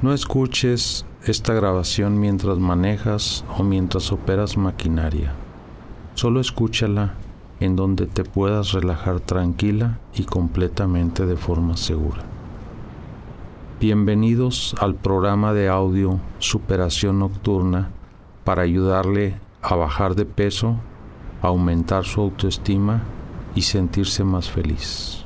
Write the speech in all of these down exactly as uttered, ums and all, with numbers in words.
No escuches esta grabación mientras manejas o mientras operas maquinaria. Solo escúchala en donde te puedas relajar tranquila y completamente de forma segura. Bienvenidos al programa de audio Superación Nocturna para ayudarle a bajar de peso, aumentar su autoestima y sentirse más feliz.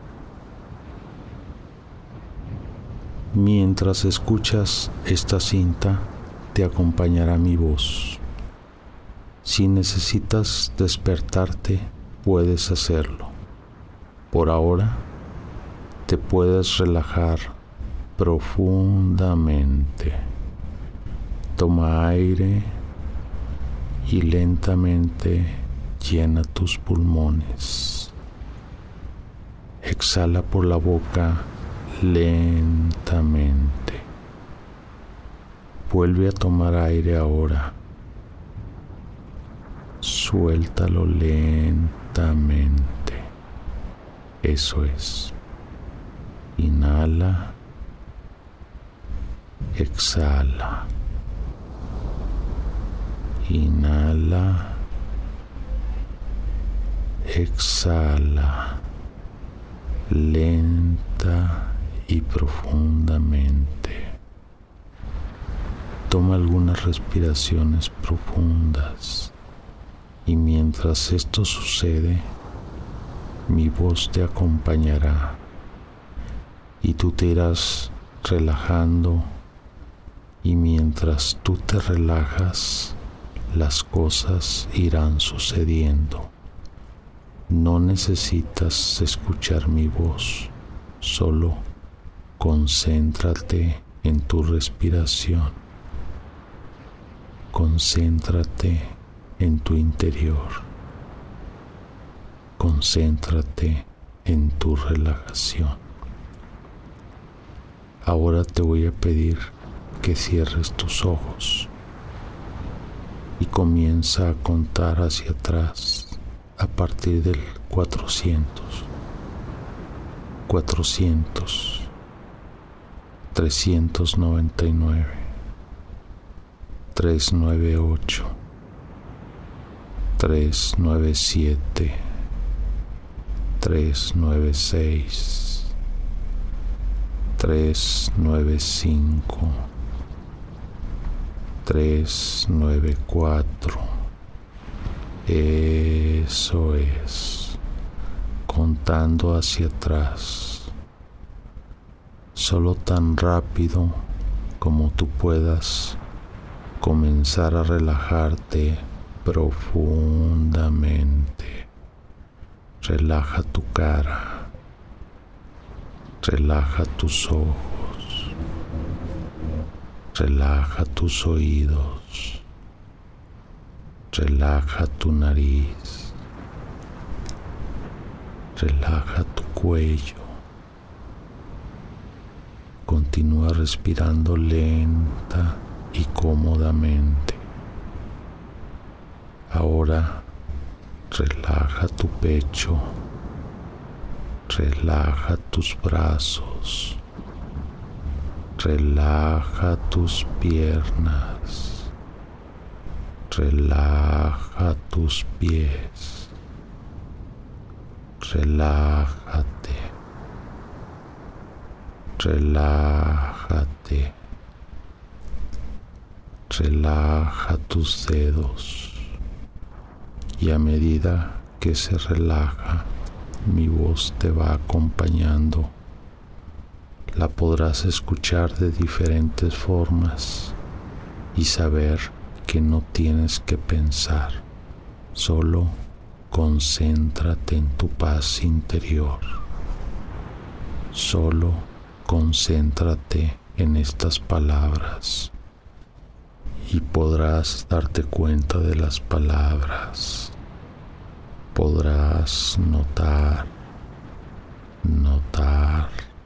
Mientras escuchas esta cinta, te acompañará mi voz. Si necesitas despertarte, puedes hacerlo. Por ahora, te puedes relajar profundamente. Toma aire y lentamente llena tus pulmones. Exhala por la boca lentamente. Vuelve a tomar aire ahora. Suéltalo lentamente. Eso es. Inhala. Exhala. Inhala. Exhala. Lenta y profundamente. Toma algunas respiraciones profundas y mientras esto sucede, mi voz te acompañará y tú te irás relajando, y mientras tú te relajas, las cosas irán sucediendo. No necesitas escuchar mi voz. Solo concéntrate en tu respiración. Concéntrate en tu interior. Concéntrate en tu relajación. Ahora te voy a pedir que cierres tus ojos y comienza a contar hacia atrás a partir del cuatrocientos. cuatrocientos, trescientos noventa y nueve, trescientos noventa y ocho, trescientos noventa y siete, trescientos noventa y seis, trescientos noventa y cinco, trescientos noventa y cuatro. Eso es. Contando hacia atrás, solo tan rápido como tú puedas, comenzar a relajarte profundamente. Relaja tu cara, relaja tus ojos, relaja tus oídos, relaja tu nariz. Relaja tu cuello. Continúa respirando lenta y cómodamente. Ahora relaja tu pecho. Relaja tus brazos. Relaja tus piernas. Relaja tus pies. Relájate, relájate, relaja tus dedos y a medida que se relaja, mi voz te va acompañando. La podrás escuchar de diferentes formas y saber que no tienes que pensar, solo concéntrate en tu paz interior. Solo concéntrate en estas palabras y podrás darte cuenta de las palabras. Podrás notar, notar,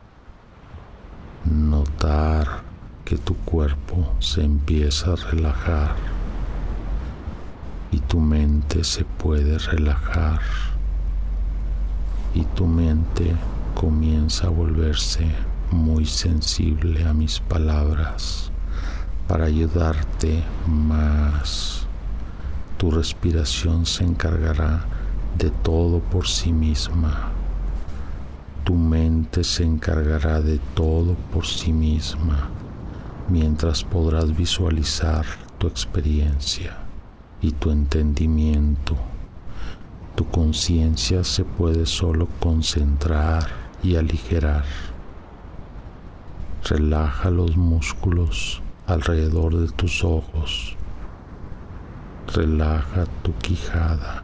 notar que tu cuerpo se empieza a relajar y tu mente se puede relajar y tu mente comienza a volverse muy sensible a mis palabras para ayudarte más. Tu respiración se encargará de todo por sí misma. Tu mente se encargará de todo por sí misma, mientras podrás visualizar tu experiencia y tu entendimiento. Tu conciencia se puede solo concentrar y aligerar. Relaja los músculos alrededor de tus ojos. Relaja tu quijada.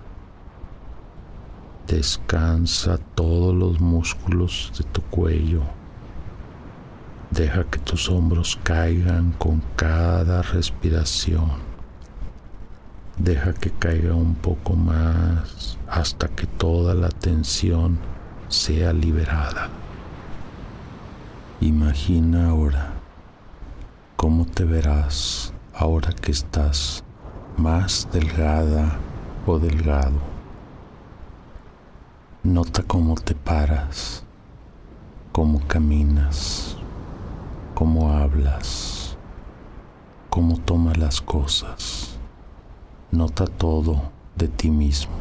Descansa todos los músculos de tu cuello. Deja que tus hombros caigan con cada respiración. Deja que caiga un poco más hasta que toda la tensión sea liberada. Imagina ahora cómo te verás ahora que estás más delgada o delgado. Nota cómo te paras, cómo caminas, cómo hablas, cómo tomas las cosas. Nota todo de ti mismo.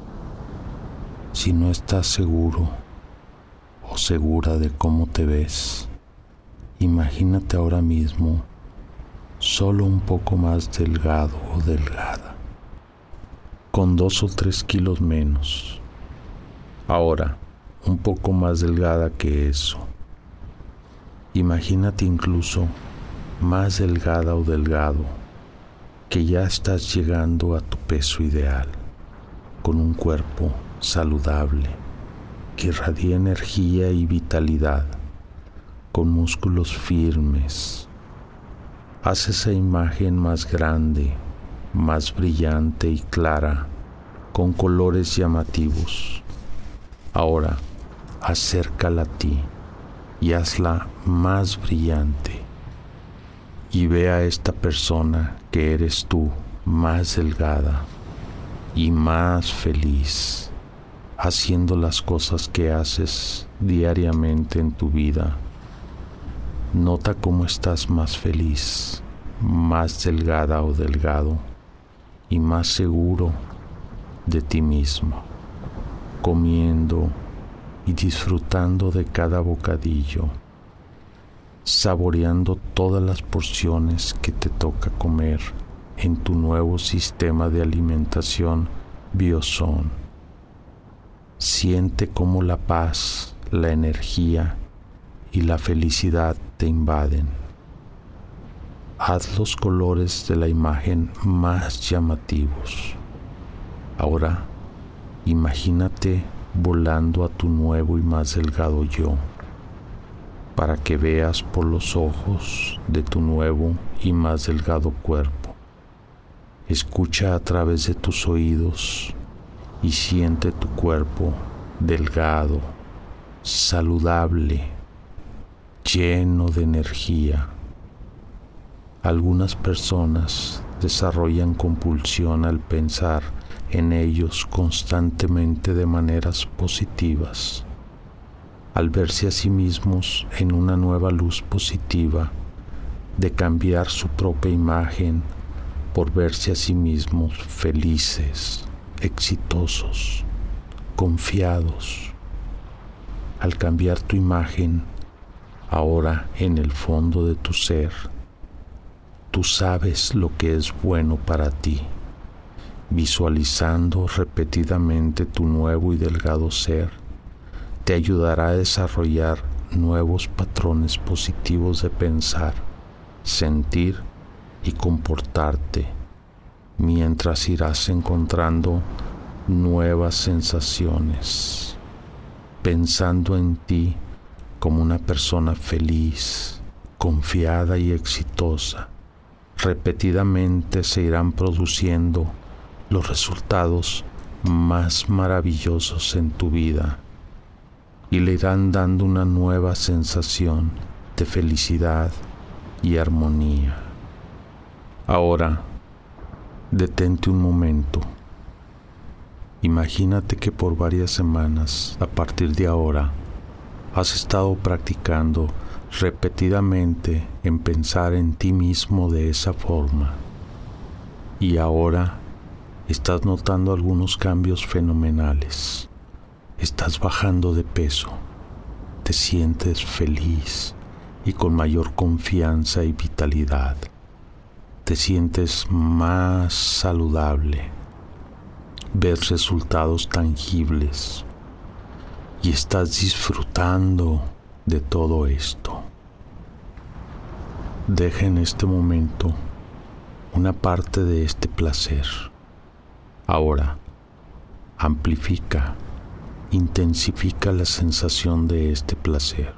Si no estás seguro o segura de cómo te ves, imagínate ahora mismo solo un poco más delgado o delgada, con dos o tres kilos menos. Ahora, un poco más delgada que eso. Imagínate incluso más delgada o delgado, que ya estás llegando a tu peso ideal, con un cuerpo saludable, que irradia energía y vitalidad, con músculos firmes. Haz esa imagen más grande, más brillante y clara, con colores llamativos. Ahora, acércala a ti y hazla más brillante. Y ve a esta persona que eres tú, más delgada y más feliz, haciendo las cosas que haces diariamente en tu vida. Nota cómo estás más feliz, más delgada o delgado y más seguro de ti mismo, comiendo y disfrutando de cada bocadillo, saboreando todas las porciones que te toca comer en tu nuevo sistema de alimentación Biozón. Siente cómo la paz, la energía y la felicidad te invaden. Haz los colores de la imagen más llamativos. Ahora, imagínate volando a tu nuevo y más delgado yo, para que veas por los ojos de tu nuevo y más delgado cuerpo. Escucha a través de tus oídos y siente tu cuerpo delgado, saludable, lleno de energía. Algunas personas desarrollan compulsión al pensar en ellos constantemente de maneras positivas. Al verse a sí mismos en una nueva luz positiva, de cambiar su propia imagen por verse a sí mismos felices, exitosos, confiados. Al cambiar tu imagen, ahora en el fondo de tu ser, tú sabes lo que es bueno para ti. Visualizando repetidamente tu nuevo y delgado ser, te ayudará a desarrollar nuevos patrones positivos de pensar, sentir y comportarte, mientras irás encontrando nuevas sensaciones, pensando en ti como una persona feliz, confiada y exitosa. Repetidamente se irán produciendo los resultados más maravillosos en tu vida y le irán dando una nueva sensación de felicidad y armonía. Ahora, detente un momento. Imagínate que por varias semanas, a partir de ahora, has estado practicando repetidamente en pensar en ti mismo de esa forma. Y ahora estás notando algunos cambios fenomenales. Estás bajando de peso. Te sientes feliz y con mayor confianza y vitalidad. Te sientes más saludable. Ves resultados tangibles y estás disfrutando de todo esto. Deja en este momento una parte de este placer. Ahora, amplifica, intensifica la sensación de este placer.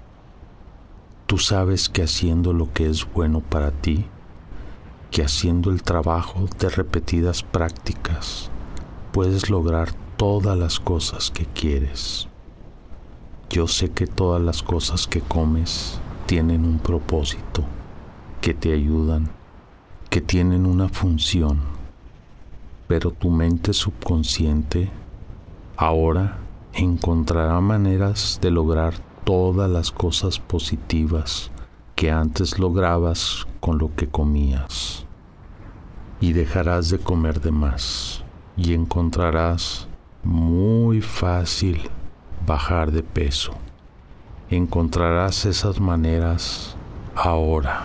Tú sabes que haciendo lo que es bueno para ti, que haciendo el trabajo de repetidas prácticas, puedes lograr todas las cosas que quieres. Yo sé que todas las cosas que comes tienen un propósito, que te ayudan, que tienen una función, pero tu mente subconsciente ahora encontrará maneras de lograr todas las cosas positivas que antes lograbas con lo que comías. Y dejarás de comer de más y encontrarás muy fácil bajar de peso. Encontrarás esas maneras ahora.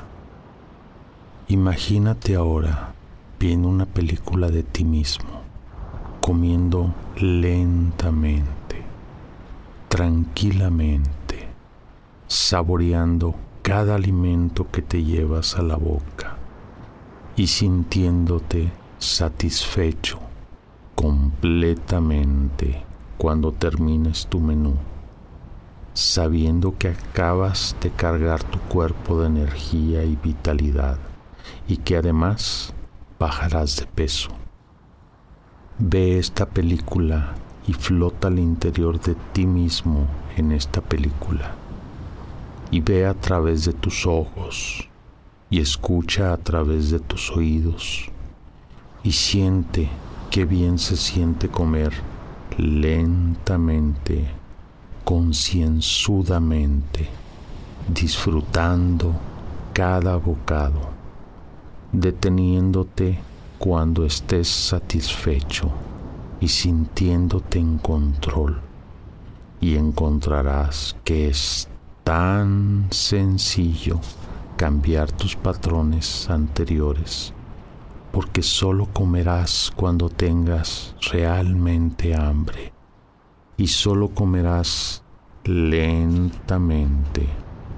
Imagínate ahora viendo una película de ti mismo, comiendo lentamente, tranquilamente, saboreando cada alimento que te llevas a la boca y sintiéndote satisfecho completamente cuando termines tu menú, sabiendo que acabas de cargar tu cuerpo de energía y vitalidad y que además bajarás de peso. Ve esta película y flota al interior de ti mismo en esta película. Y ve a través de tus ojos y escucha a través de tus oídos y siente qué bien se siente comer lentamente, concienzudamente, disfrutando cada bocado, deteniéndote cuando estés satisfecho y sintiéndote en control, y encontrarás que es tan sencillo cambiar tus patrones anteriores, porque solo comerás cuando tengas realmente hambre y solo comerás lentamente,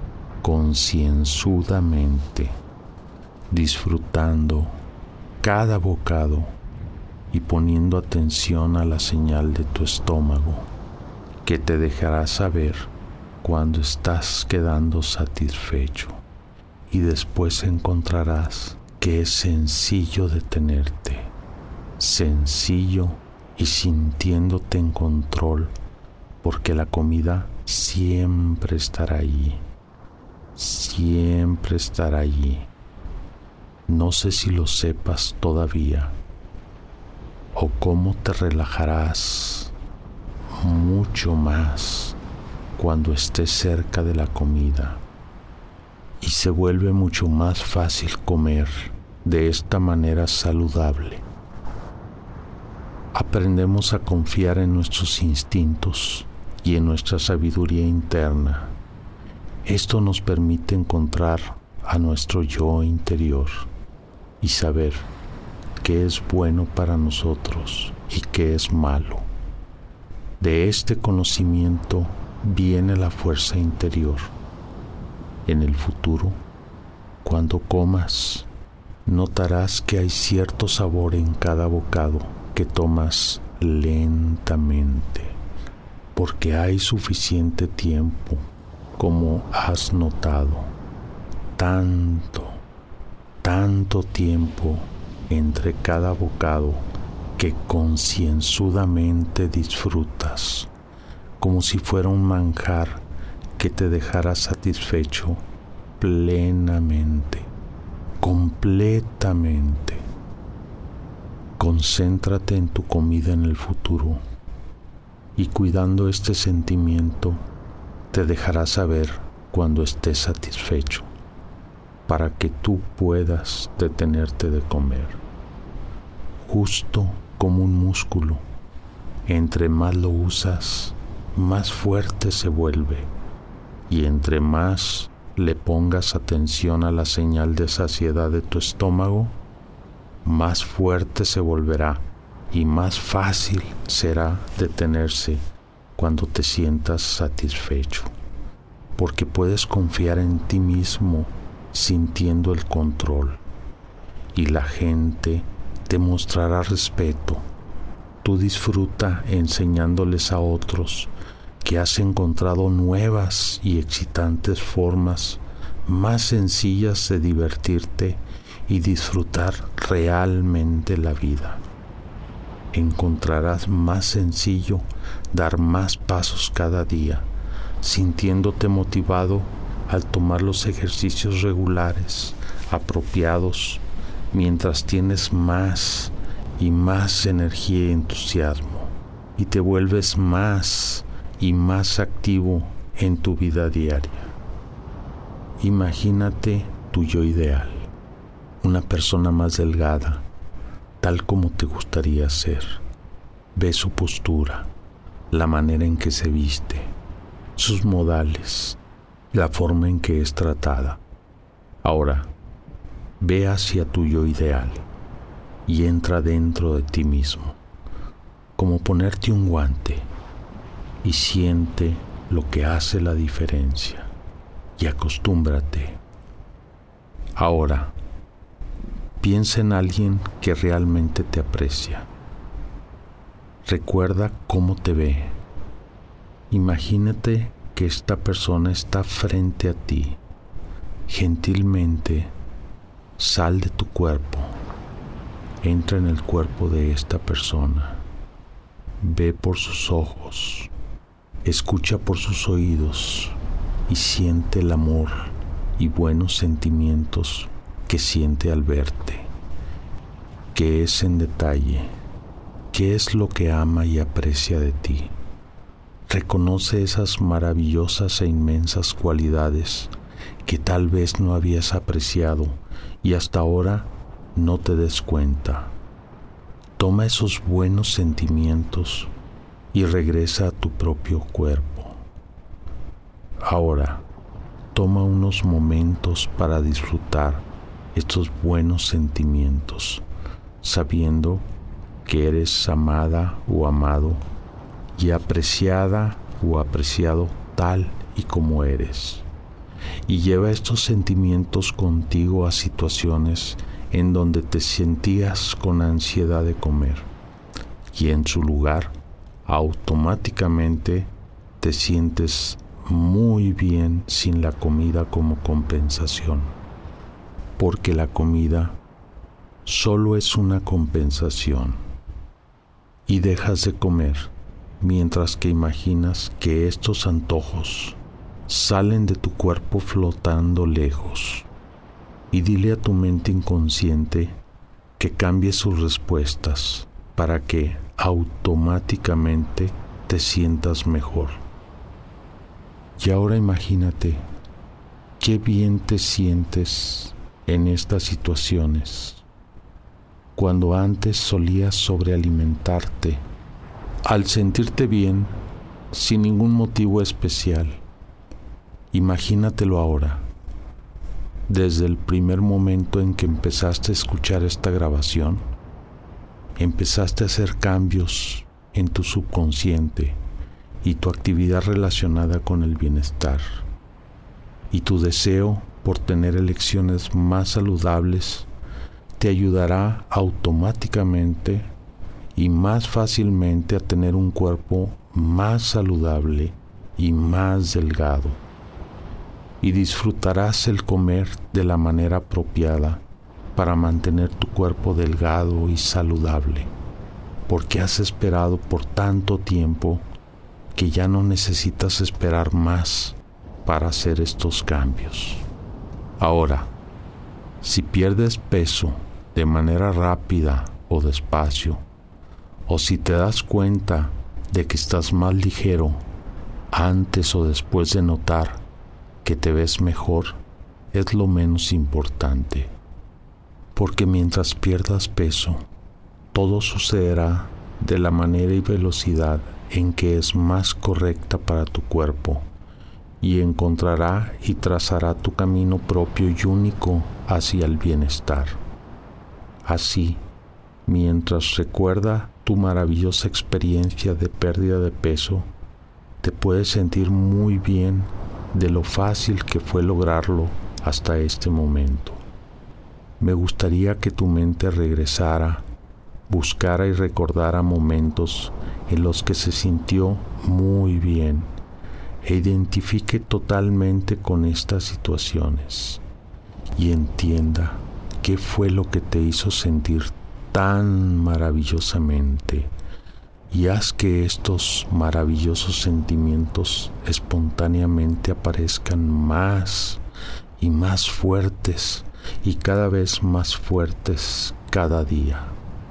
concienzudamente, disfrutando cada bocado y poniendo atención a la señal de tu estómago, que te dejará saber cuando estás quedando satisfecho, y después encontrarás que es sencillo detenerte, sencillo y sintiéndote en control, porque la comida siempre estará allí, siempre estará allí. No sé si lo sepas todavía, o cómo te relajarás mucho más cuando estés cerca de la comida, y se vuelve mucho más fácil comer de esta manera saludable. Aprendemos a confiar en nuestros instintos y en nuestra sabiduría interna. Esto nos permite encontrar a nuestro yo interior y saber qué es bueno para nosotros y qué es malo. De este conocimiento viene la fuerza interior. En el futuro, cuando comas, notarás que hay cierto sabor en cada bocado que tomas lentamente, porque hay suficiente tiempo, como has notado, tanto, tanto tiempo entre cada bocado que concienzudamente disfrutas, como si fuera un manjar que te dejara satisfecho plenamente, completamente. Concéntrate en tu comida en el futuro y cuidando este sentimiento te dejará saber cuando estés satisfecho, para que tú puedas detenerte de comer. Justo como un músculo, entre más lo usas, más fuerte se vuelve, y entre más le pongas atención a la señal de saciedad de tu estómago, más fuerte se volverá y más fácil será detenerse cuando te sientas satisfecho, porque puedes confiar en ti mismo sintiendo el control, y la gente te mostrará respeto. Tú disfruta enseñándoles a otros que has encontrado nuevas y excitantes formas más sencillas de divertirte y disfrutar realmente la vida. Encontrarás más sencillo dar más pasos cada día, sintiéndote motivado al tomar los ejercicios regulares, apropiados, mientras tienes más y más energía y entusiasmo, y te vuelves más y más activo en tu vida diaria. Imagínate tu yo ideal, una persona más delgada, tal como te gustaría ser. Ve su postura, la manera en que se viste, sus modales, la forma en que es tratada. Ahora, ve hacia tu yo ideal y entra dentro de ti mismo, como ponerte un guante, y siente lo que hace la diferencia, y acostúmbrate. Ahora, piensa en alguien que realmente te aprecia. Recuerda cómo te ve. Imagínate que esta persona está frente a ti. Gentilmente, sal de tu cuerpo. Entra en el cuerpo de esta persona. Ve por sus ojos. Escucha por sus oídos y siente el amor y buenos sentimientos que siente al verte. ¿Qué es en detalle? ¿Qué es lo que ama y aprecia de ti? Reconoce esas maravillosas e inmensas cualidades que tal vez no habías apreciado y hasta ahora no te des cuenta. Toma esos buenos sentimientos y regresa a tu propio cuerpo. Ahora, toma unos momentos para disfrutar estos buenos sentimientos, sabiendo que eres amada o amado y apreciada o apreciado tal y como eres. Y lleva estos sentimientos contigo a situaciones en donde te sentías con ansiedad de comer, y en su lugar automáticamente te sientes muy bien sin la comida como compensación, porque la comida solo es una compensación, y dejas de comer mientras que imaginas que estos antojos salen de tu cuerpo flotando lejos, y dile a tu mente inconsciente que cambie sus respuestas para que automáticamente te sientas mejor. Y ahora imagínate qué bien te sientes en estas situaciones, cuando antes solías sobrealimentarte, al sentirte bien sin ningún motivo especial. Imagínatelo ahora, desde el primer momento en que empezaste a escuchar esta grabación, empezaste a hacer cambios en tu subconsciente y tu actividad relacionada con el bienestar, y tu deseo por tener elecciones más saludables te ayudará automáticamente y más fácilmente a tener un cuerpo más saludable y más delgado, y disfrutarás el comer de la manera apropiada para mantener tu cuerpo delgado y saludable, porque has esperado por tanto tiempo que ya no necesitas esperar más para hacer estos cambios. Ahora, si pierdes peso de manera rápida o despacio, o si te das cuenta de que estás más ligero antes o después de notar que te ves mejor es lo menos importante, porque mientras pierdas peso, todo sucederá de la manera y velocidad en que es más correcta para tu cuerpo, y encontrará y trazará tu camino propio y único hacia el bienestar. Así, mientras recuerda tu maravillosa experiencia de pérdida de peso, te puedes sentir muy bien de lo fácil que fue lograrlo hasta este momento. Me gustaría que tu mente regresara, buscara y recordara momentos en los que se sintió muy bien e identifique totalmente con estas situaciones y entienda qué fue lo que te hizo sentir tan maravillosamente, y haz que estos maravillosos sentimientos espontáneamente aparezcan más y más fuertes y cada vez más fuertes cada día.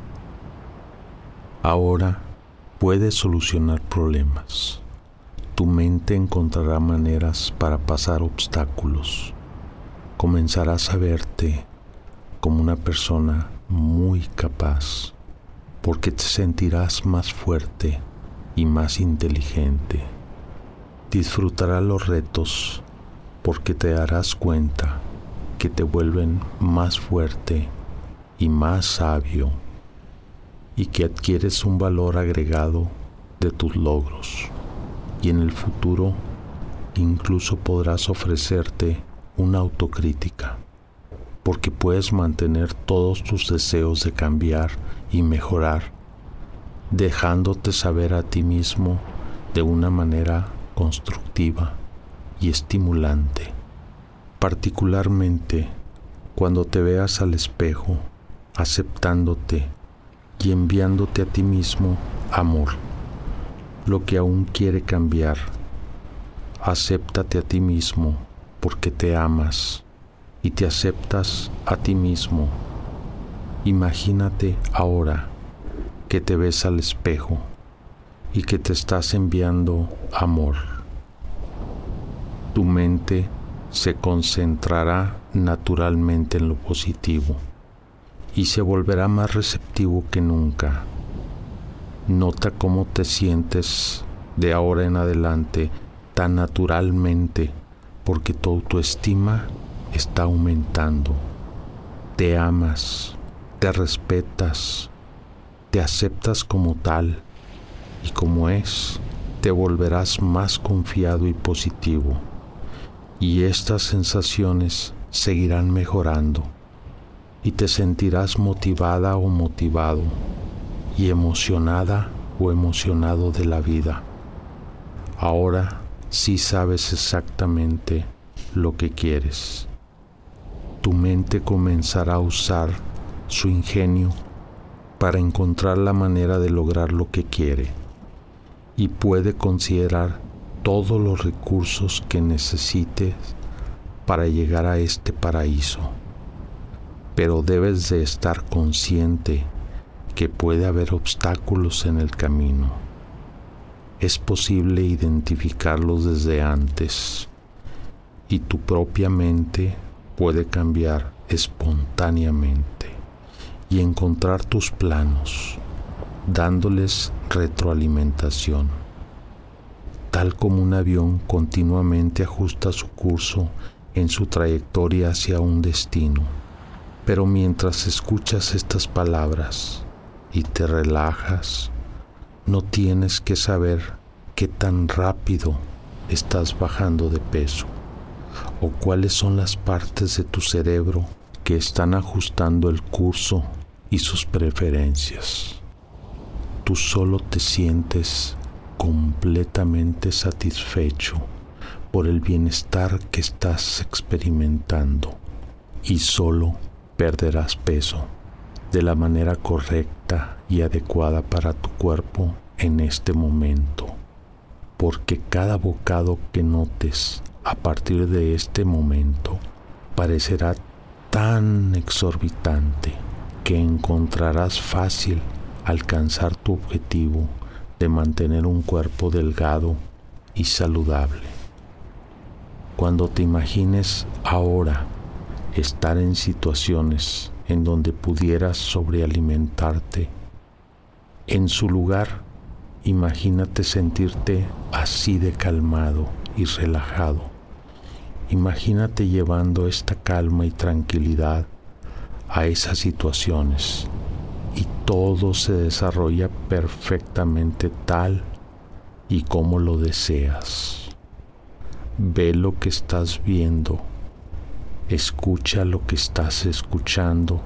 Ahora puedes solucionar problemas. Tu mente encontrará maneras para pasar obstáculos. Comenzarás a verte como una persona muy capaz, porque te sentirás más fuerte y más inteligente. Disfrutarás los retos, porque te darás cuenta que te vuelven más fuerte y más sabio, y que adquieres un valor agregado de tus logros. Y en el futuro incluso podrás ofrecerte una autocrítica, porque puedes mantener todos tus deseos de cambiar y mejorar, dejándote saber a ti mismo de una manera constructiva y estimulante, particularmente cuando te veas al espejo, aceptándote y enviándote a ti mismo amor. Lo que aún quiere cambiar, acéptate a ti mismo porque te amas y te aceptas a ti mismo. Imagínate ahora que te ves al espejo y que te estás enviando amor. Tu mente se concentrará naturalmente en lo positivo y se volverá más receptivo que nunca. Nota cómo te sientes de ahora en adelante tan naturalmente, porque tu autoestima está aumentando. Te amas, te respetas, te aceptas como tal, y como es, te volverás más confiado y positivo. Y estas sensaciones seguirán mejorando, y te sentirás motivada o motivado, y emocionada o emocionado de la vida. Ahora sí sabes exactamente lo que quieres. Tu mente comenzará a usar su ingenio para encontrar la manera de lograr lo que quiere, y puede considerar todos los recursos que necesites para llegar a este paraíso. Pero debes de estar consciente que puede haber obstáculos en el camino. Es posible identificarlos desde antes, y tu propia mente puede cambiar espontáneamente y encontrar tus planos, dándoles retroalimentación. Tal como un avión continuamente ajusta su curso en su trayectoria hacia un destino. Pero mientras escuchas estas palabras y te relajas, no tienes que saber qué tan rápido estás bajando de peso o cuáles son las partes de tu cerebro que están ajustando el curso y sus preferencias. Tú solo te sientes completamente satisfecho por el bienestar que estás experimentando, y solo perderás peso de la manera correcta y adecuada para tu cuerpo en este momento, porque cada bocado que notes a partir de este momento parecerá tan exorbitante que encontrarás fácil alcanzar tu objetivo de mantener un cuerpo delgado y saludable. Cuando te imagines ahora estar en situaciones en donde pudieras sobrealimentarte, en su lugar, imagínate sentirte así de calmado y relajado. Imagínate llevando esta calma y tranquilidad a esas situaciones y todo se desarrolla perfectamente tal y como lo deseas. Ve lo que estás viendo, escucha lo que estás escuchando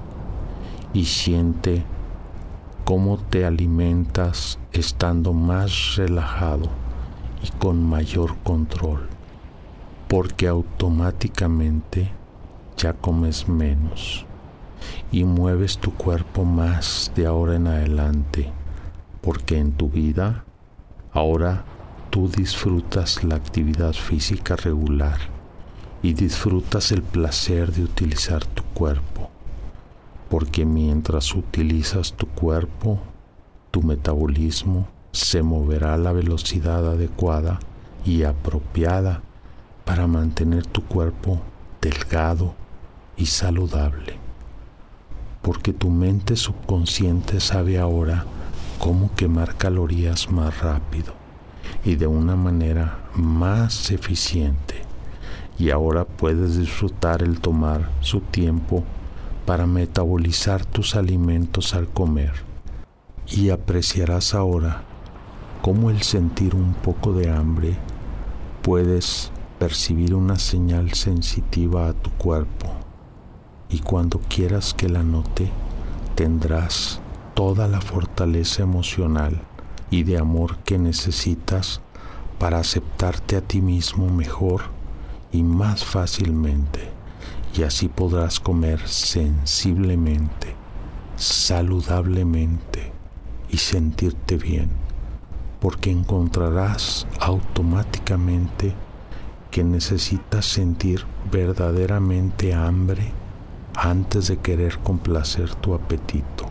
y siente cómo te alimentas estando más relajado y con mayor control, porque automáticamente ya comes menos y mueves tu cuerpo más de ahora en adelante, porque en tu vida ahora tú disfrutas la actividad física regular y disfrutas el placer de utilizar tu cuerpo, porque mientras utilizas tu cuerpo, tu metabolismo se moverá a la velocidad adecuada y apropiada para mantener tu cuerpo delgado y saludable, porque tu mente subconsciente sabe ahora cómo quemar calorías más rápido y de una manera más eficiente, y ahora puedes disfrutar el tomar su tiempo para metabolizar tus alimentos al comer, y apreciarás ahora cómo el sentir un poco de hambre puedes percibir una señal sensitiva a tu cuerpo, y cuando quieras que la note tendrás toda la fortaleza emocional y de amor que necesitas para aceptarte a ti mismo mejor y más fácilmente, y así podrás comer sensiblemente, saludablemente y sentirte bien, porque encontrarás automáticamente que necesitas sentir verdaderamente hambre antes de querer complacer tu apetito.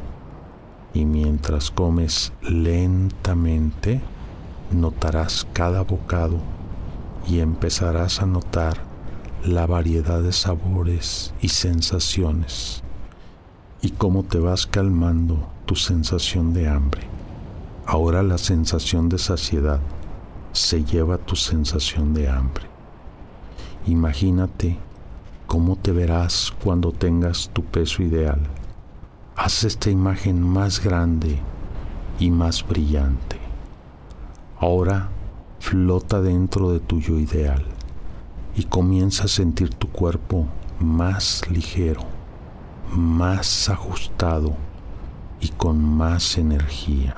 Y mientras comes lentamente, notarás cada bocado y empezarás a notar la variedad de sabores y sensaciones y cómo te vas calmando tu sensación de hambre. Ahora la sensación de saciedad se lleva tu sensación de hambre. Imagínate cómo te verás cuando tengas tu peso ideal. Haz esta imagen más grande y más brillante. Ahora flota dentro de tu yo ideal y comienza a sentir tu cuerpo más ligero, más ajustado y con más energía.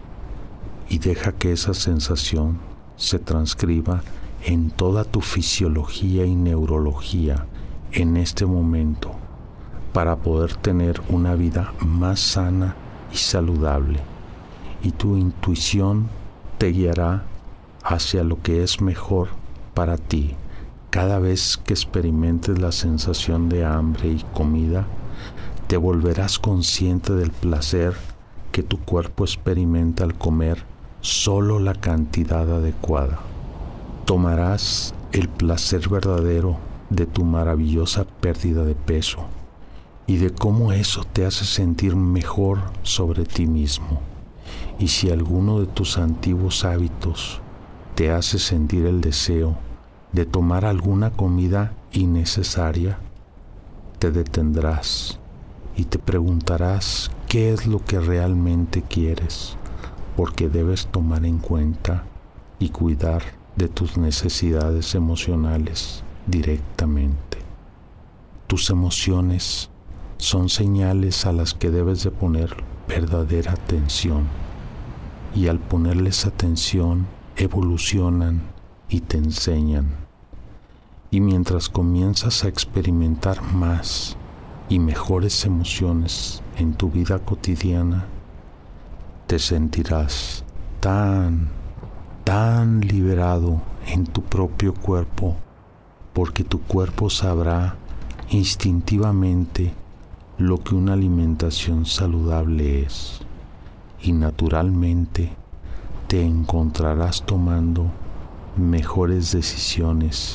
Y deja que esa sensación se transcriba en toda tu fisiología y neurología en este momento, para poder tener una vida más sana y saludable, y tu intuición te guiará hacia lo que es mejor para ti. Cada vez que experimentes la sensación de hambre y comida, te volverás consciente del placer que tu cuerpo experimenta al comer solo la cantidad adecuada. Tomarás el placer verdadero de tu maravillosa pérdida de peso y de cómo eso te hace sentir mejor sobre ti mismo. Y si alguno de tus antiguos hábitos te hace sentir el deseo de tomar alguna comida innecesaria, te detendrás y te preguntarás qué es lo que realmente quieres, porque debes tomar en cuenta y cuidar de tus necesidades emocionales directamente. Tus emociones son señales a las que debes de poner verdadera atención, y al ponerles atención evolucionan y te enseñan. Y mientras comienzas a experimentar más y mejores emociones en tu vida cotidiana, te sentirás tan, tan liberado en tu propio cuerpo, porque tu cuerpo sabrá instintivamente lo que una alimentación saludable es, y naturalmente te encontrarás tomando mejores decisiones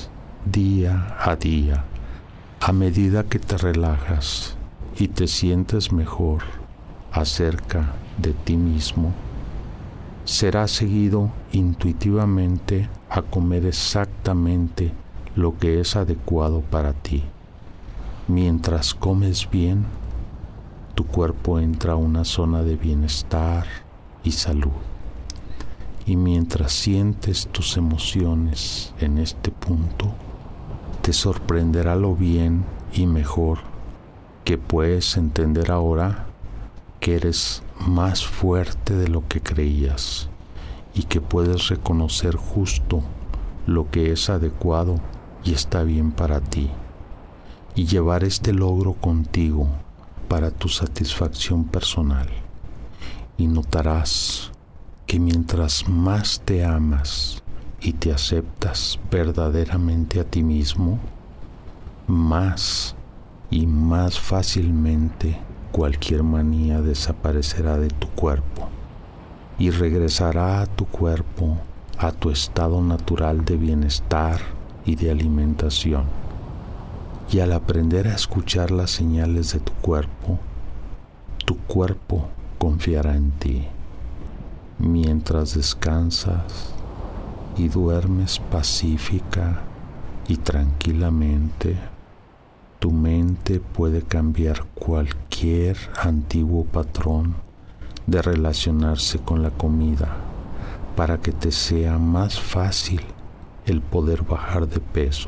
día a día, a medida que te relajas y te sientes mejor acerca de ti mismo, serás seguido intuitivamente a comer exactamente lo que es adecuado para ti. Mientras comes bien, tu cuerpo entra a una zona de bienestar y salud. Y mientras sientes tus emociones en este punto, te sorprenderá lo bien y mejor que puedes entender ahora que eres más fuerte de lo que creías y que puedes reconocer justo lo que es adecuado y está bien para ti, y llevar este logro contigo para tu satisfacción personal. Y notarás que mientras más te amas y te aceptas verdaderamente a ti mismo, más y más fácilmente cualquier manía desaparecerá de tu cuerpo y regresará a tu cuerpo a tu estado natural de bienestar y de alimentación. Y al aprender a escuchar las señales de tu cuerpo, tu cuerpo confiará en ti. Mientras descansas y duermes pacífica y tranquilamente, tu mente puede cambiar cualquier antiguo patrón de relacionarse con la comida para que te sea más fácil el poder bajar de peso.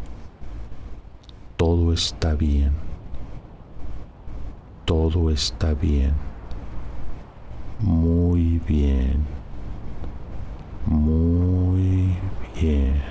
Todo está bien. Todo está bien. Muy bien. Muy bien.